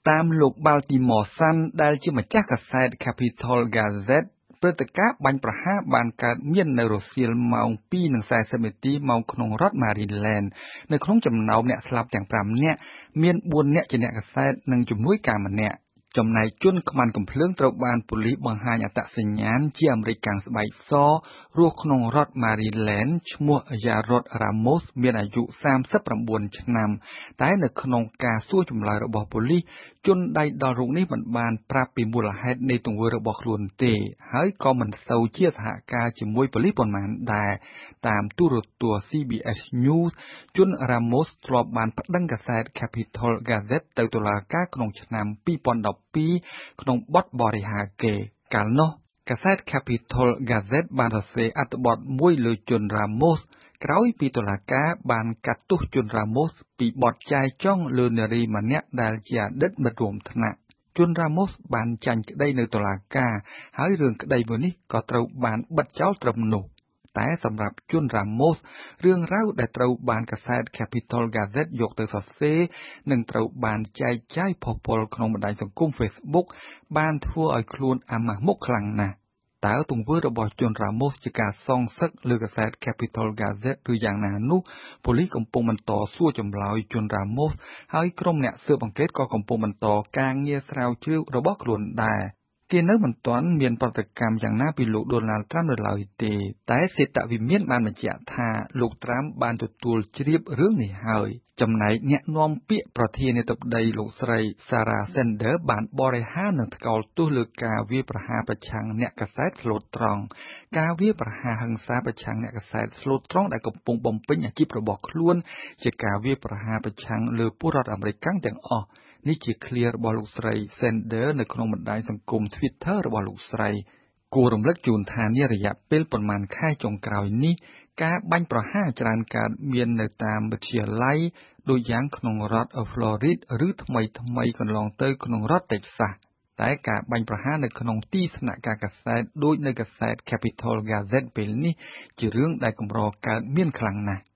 តាមលោក Baltimore Sun ដែលជាម្ចាស់កាសែត Capital Gazette ព្រឹត្តិការណ៍បាញ់ប្រហារបានកើតមាននៅរសៀលម៉ោង 2:40 នាទីមកក្នុងរដ្ឋ Maryland នៅក្នុងចំណោមអ្នកស្លាប់ទាំង 5 នាក់មាន 4 នាក់ជាអ្នកកាសែតនិងជំនួយការម្នាក់ចំណែកជនខ្មាន់កំភ្លើងត្រូវបានប៉ូលីសបង្ហាញអត្តសញ្ញាណជាអាមេរិកកាំងស្បែកសរស់ក្នុងរដ្ឋ Maryland ឈ្មោះ Jared Ramos មានអាយុ39ឆ្នាំតែនៅក្នុងការសួរចម្លើយរបស់ប៉ូលីសជនដៃដល់រូបនេះមិនបានប្រាប់ពីមូលហេតុនៃទង្វើរបស់ខ្លួនទេហើយក៏មិនសូវជាសហការជាមួយប៉ូលីសប៉ុន្មានដែរតាមទូរទស្សន៍ CBS News ជន Ramos ធ្លាប់បានប្តឹងកាសែត Capital Gazette ទៅតុលាការក្នុងឆ្នាំ2012ក្នុងបទបរិហាកេរ្តិ៍កាលនោះកាសែត Capital Gazette បានសរសេរអត្ថបទមួយលើជន Ramos ក្រោយពីតុលាការបានកាត់ទោសជន Ramos ពីបទចែចង់លើនារីម្នាក់ដែលជាអតីតមិត្តរួមថ្នាក់ជន Ramos បានចាញ់ក្តីនៅតុលាការហើយរឿងក្តីមួយនេះក៏ត្រូវបានបិទចោលត្រឹមនោះតែសម្រាប់ជន Ramos រឿងរ៉ាវដែលត្រូវបានកាសែត Capital Gazette យកទៅសរសេរនិងត្រូវបានចែកចាយផុសផុលក្នុងបណ្ដាញសង្គម Facebook បានធ្វើឲ្យខ្លួនអាម៉ាស់មុខខ្លាំងណាស់តើទង្វើរបស់ជន Ramos ជាការសងសឹកលើកាសែត Capital Gazette ឬយ៉ាងណានោះប៉ូលីសកំពុងបន្តសួរចម្លើយជន Ramos ហើយក្រុមអ្នកស៊ើបអង្កេតក៏កំពុងបន្តការងារស្រាវជ្រាវរបស់ខ្លួនដែរគេនៅមិនទាន់មានប្រតិកម្មយ៉ាងណាពីលោក Donald Trump នៅឡើយទេតែសេតវិមានបានបញ្ជាក់ថាលោក Trump បានទទួលជ្រាបរឿងនេះហើយចំណែកអ្នកនាំពាក្យប្រធានាធិបតីលោកស្រី Sarah Sanders បានបរិហារនឹងថ្កោលទោសលើការវាយប្រហារប្រឆាំងអ្នកកាសែតស្លូតត្រង់ការវាយប្រហារហិង្សាប្រឆាំងអ្នកកាសែតស្លូតត្រង់ដែលកំពុងបំពេញអាជីពរបស់ខ្លួនជាការវាយប្រហារប្រឆាំងលើពលរដ្ឋអាមេរិកទាំងអស់នេះជាឃ្លារបស់លោកស្រី Sanders នៅក្នុងបណ្ដាញសង្គម Twitter របស់លោកស្រីគួររំលឹកជូនថានារយៈពេលប៉ុន្មានខែចុងក្រោយនេះការបាញ់ប្រហារច្រើនកើតមាននៅតាមវិទ្យាល័យដូចយ៉ាងក្នុងរដ្ឋ Florida ឬថ្មីកន្លងទៅក្នុងរដ្ឋ Texas តែការបាញ់ប្រហារនៅក្នុងទីស្នាក់ការកាសែតដូចនៅកាសែត Capital Gazette ពេលនេះជារឿងដែលកម្រកើតមានខ្លាំងណាស់